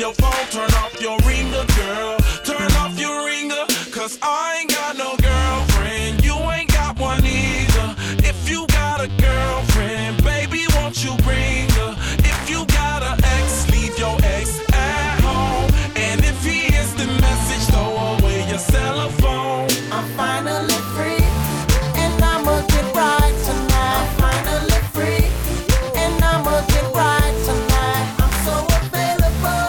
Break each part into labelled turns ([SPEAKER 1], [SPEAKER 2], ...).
[SPEAKER 1] your phone, turn off your ringer, girl. Turn off your ringer, cause I ain't got no girlfriend. You ain't got one either. If you got a girlfriend, baby, won't you bring her? If you got an ex, leave your ex at home. And if he is the message, throw away your cell phone.
[SPEAKER 2] I'm finally free, and I'ma get right tonight. I'm finally free, and I'ma get right tonight. I'm so available.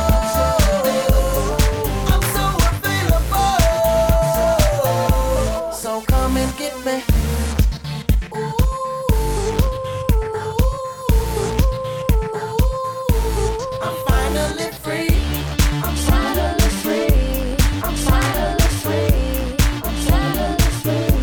[SPEAKER 2] I'm so available. So come and get me. I'm finally free. I'm finally free. I'm finally free. I'm finally free.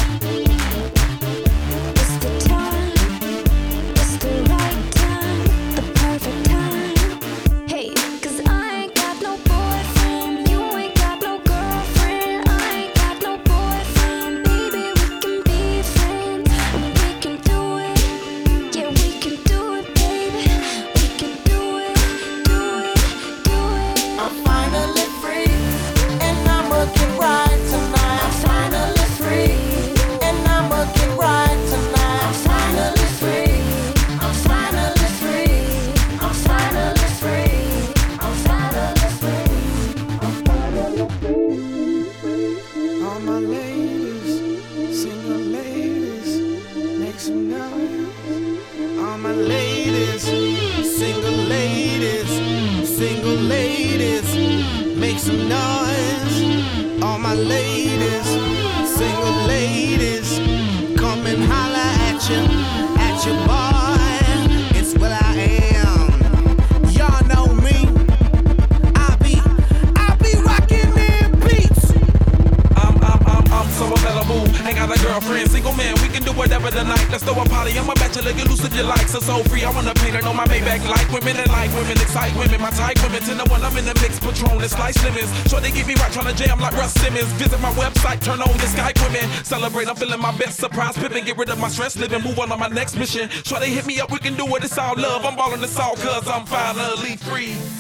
[SPEAKER 3] It's the time, it's the right time, the perfect time. Hey, cause I ain't got no boyfriend, you ain't got no girlfriend. I ain't got no boyfriend, baby, we can be friends. And we can do it, yeah, we can do it, baby. We can do it, do it, do it.
[SPEAKER 2] I'm finally free, and I'ma get right tonight. I'm finally free, and I'ma get right tonight. I'm finally free. I'm finally free. I'm finally free. I'm finally free. I'm finally free.
[SPEAKER 4] All my ladies, single ladies, make some noise. All my ladies, single ladies, single ladies, make some noise. All my ladies, single ladies, come and holla at your boy. It's what I am. Y'all know me. I be rocking them beats.
[SPEAKER 1] I'm so available. Ain't got a girlfriend, single man. We can do whatever tonight. Let's throw a party. I'm a bachelor. Get loose if you like. So free. I wanna paint it on my Maybach. Like women and like women, excite women. My type women. 10 to 1. I'm in the mix. Patron and slice lemons. Sure they get me right tryna jam like Russ Simmons. Visit my website. Turn on your Skype women. Celebrate. I'm feeling my best. Surprise pippin'. Get rid of my stress. Living. Move on my next mission. Sure they hit me up. We can do it. It's all love. I'm ballin' this all cause I'm finally free.